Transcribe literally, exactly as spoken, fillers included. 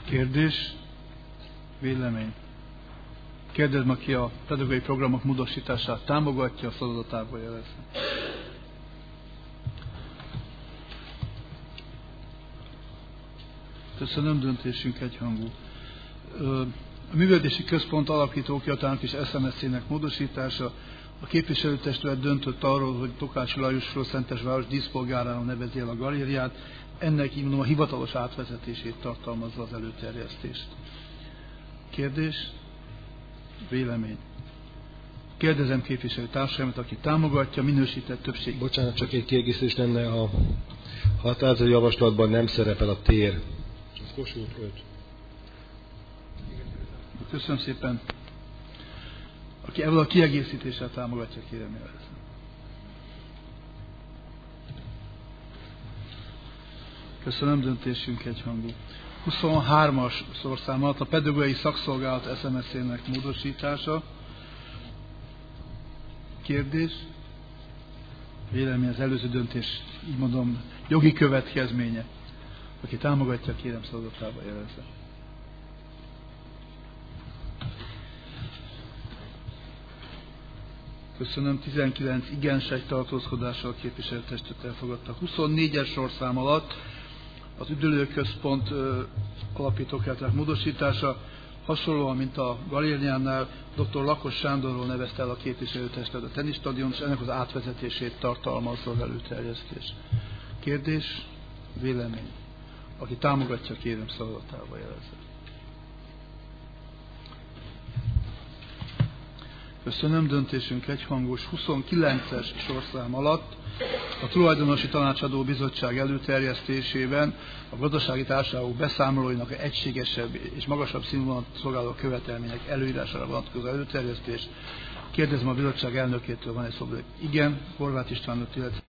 Kérdés? Vélemény? Kérdezem, aki a pedagógiai programok módosítását támogatja, a szavazatával jelezze. Köszönöm, döntésünk egyhangú. A Művelődési Központ alapító kiadtának és es em es cének módosítása. A képviselőtestület döntött arról, hogy Tokács Lajosról Szentesváros díszpolgárának nevezi el a galériát. Ennek így mondom a hivatalos átvezetését tartalmazza az előterjesztést. Kérdés? Vélemény? Kérdezem képviselő társaimat, aki támogatja, minősített többség. Bocsánat, csak egy kiegészítés lenne, a határozati javaslatban nem szerepel a tér. Az Kossuth öt. Köszönöm szépen. Aki ebből a kiegészítéssel támogatja, kérem jelezze. Köszönöm, döntésünk egyhangú. huszonhármas szorszám alatt a pedagógiai szakszolgálat es em es cének módosítása. Kérdés? Vélemény az előző döntés, így mondom, jogi következménye. Aki támogatja, kérem szavazatába jelezze. Köszönöm, tizenkilenc igens, egy tartózkodással a képviselőtestület elfogadta. huszonnégyes sorszám alatt az üdülőközpont alapítókerületek módosítása, hasonlóan, mint a galériánál, dr. Lakos Sándorról nevezte el a képviselőtestület a teniszstadiont, és ennek az átvezetését tartalmazza az előterjesztés. Kérdés? Vélemény? Aki támogatja, kérem szavazatába jelezze. Köszönöm, döntésünk egyhangos. huszonkilences sorszám alatt a tulajdonosi tanácsadó bizottság előterjesztésében a gazdasági társaságok beszámolóinak egységesebb és magasabb színvonalat szolgáló követelmények előírására vonatkozó előterjesztés. Kérdezem a bizottság elnökétől, van egy szó. Igen, Horváth Istvánot illetve